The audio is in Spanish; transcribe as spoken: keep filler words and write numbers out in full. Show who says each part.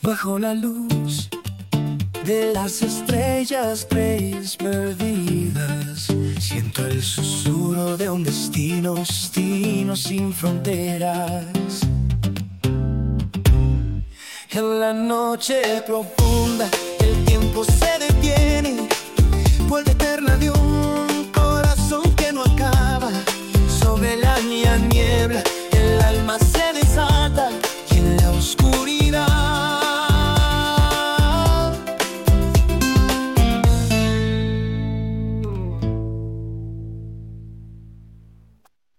Speaker 1: Bajo la luz de las estrellas tres perdidas, siento el susurro de un destino, destino sin fronteras. En la noche profunda